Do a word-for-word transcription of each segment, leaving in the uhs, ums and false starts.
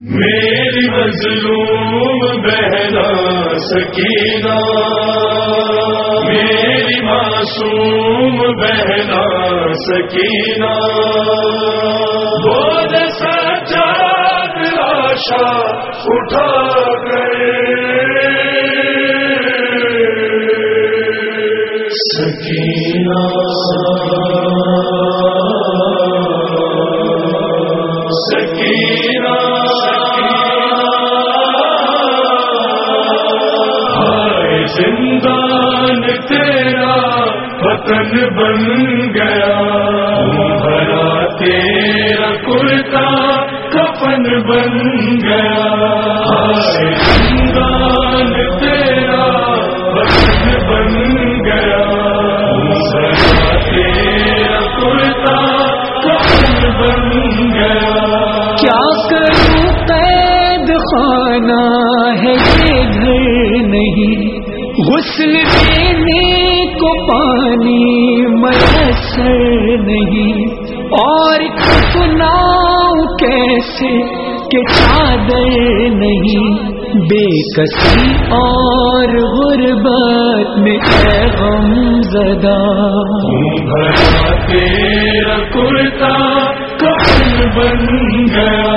میری مظلوم بہنا سکینہ، میری معصوم بہنا سکینہ، بول سجاد لاشا اٹھا گئے سکینہ سکینہ زندان تیرا وطن بن گیا، بھرا تیرا کرتا کفن بن گیا، زندان تیرا وطن بن گیا، بھرا تیرا کرتا کفن بن گیا۔ کیا کروں قید خانہ ہے یہ گھر نہیں، غسل دینے کو پانی میسر نہیں، اور کفناؤں کیسے کہ چادر نہیں، بے کسی اور غربت میں ہے غم زدہ، بھرا تیرا کرتا کفن بن گیا،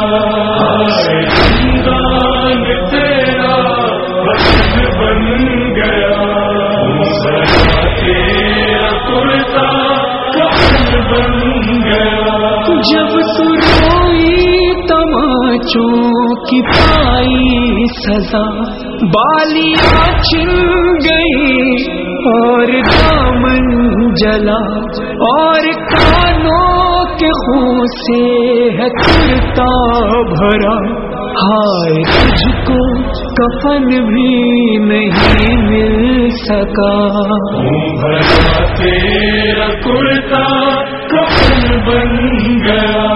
زندان تیرا وطن بن گیا، بھرا تیرا کرتا کفن بن گیا۔ جب تو روئی تماچوں کی پائی سزا، بالیاں چھن گئی اور دامن جلا، اور کانوں کے خون سے ہے کرتا بھرا، ہائے تجھ کو کفن بھی نہیں مل سکا، بھرا تیرا کرتا کفن بن گیا،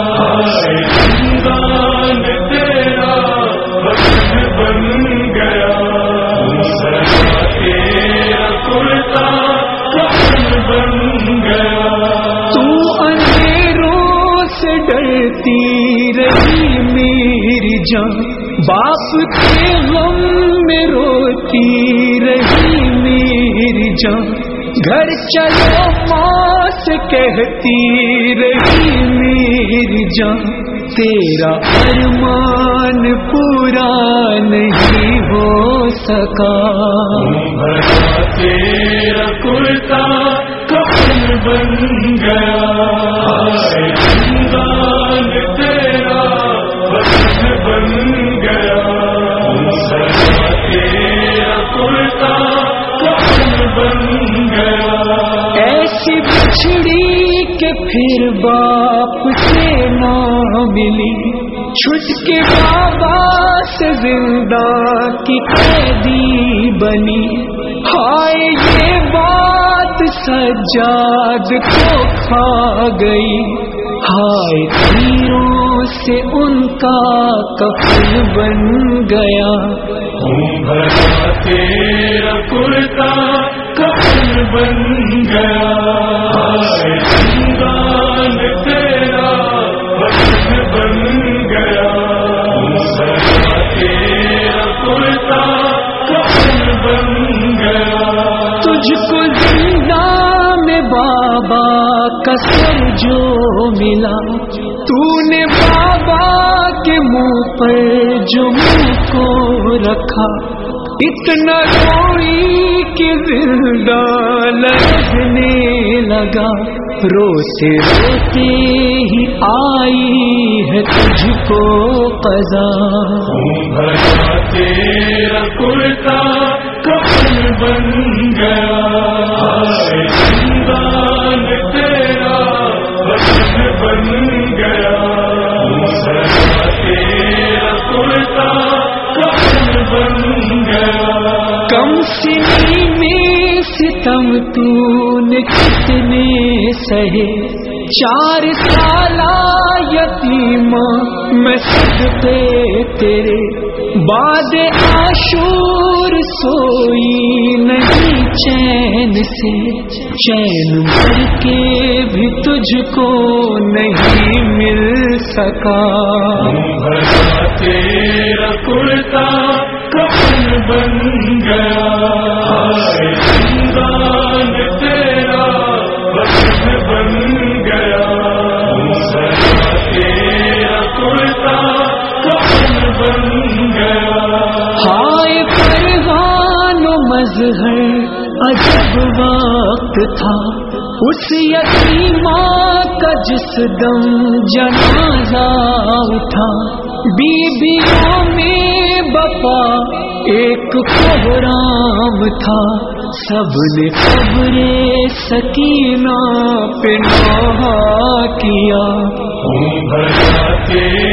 زندان تیرا وطن بن گیا، بھرا تیرا کرتا کفن بن گیا۔ تو اندھیروں سے ڈرتی رہی میری جان، باپ کے غم میں روتی رہی میری جان، گھر چلو ماں سے کہتی رہی میری جان، تیرا ارمان پورا نہیں ہو سکا، بھرا تیرا کرتا کفن بن گیا، زندان تیرا وطن بن گیا، بھرا تیرا کرتا کفن بن گیا۔ ایسی بچھڑی کہ پھر باپ سے نہ ملی، چھٹ کے بابا سے زندہ کی قیدی بنی، ہائے یہ بات سجاد کو کھا گئی، ہائے تیروں سے ان کا کفن بن گیا، بھرا تیرا کرتا کفن بن گیا، زندان تیرا وطن بن گیا، بھرا تیرا کرتا کفن بن گیا۔ تجھ کو زندہ میں بابا کا سر جو ملا، تو نے بابا کے منہ پر جو منہ کو رکھا، اتنا روئی کہ زندہ لرزنے لگا، روتے روتے ہی آئی ہے تجھ کو قضا، بھرا تیرا کرتا کفن بن گیا، زندان تیرا وطن بن گیا، بھرا تیرا کرتا کفن بن گیا۔ کم سنی میں ستم تو نے کتنے سہے، چار سالہ یتیما میں صدقے تیرے بعد عاشور سوئی نہیں چین سے، چین مر کے بھی تجھ کو نہیں مل سکا۔ بھلا تیرا کرتا کفن بن گیا، زندان تیرا وطن بن گیا۔ بھلا تیرا کرتا کفن بن گیا۔ ہائے فرحان و مظہر عجب وقت تھا اس یتیمہ کا جس دم جنازہ اٹھا، بیویوں میں بپا ایک کوہرام تھا، سب نے قبر سکینہ پہ نوحہ کیا۔ بھلا